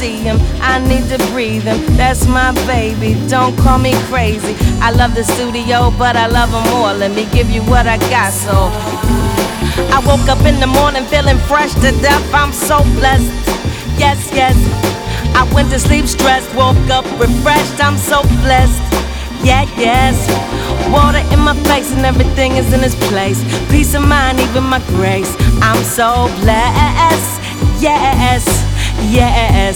see him, I need to breathe him. That's my baby, don't call me crazy. I love the studio, but I love him more. Let me give you what I got, so I woke up in the morning feeling fresh to death. I'm so blessed, yes, yes. I went to sleep stressed, woke up refreshed. I'm so blessed, yeah, yes. Water in my face and everything is in its place. Peace of mind, even my grace. I'm so blessed, yes, yes.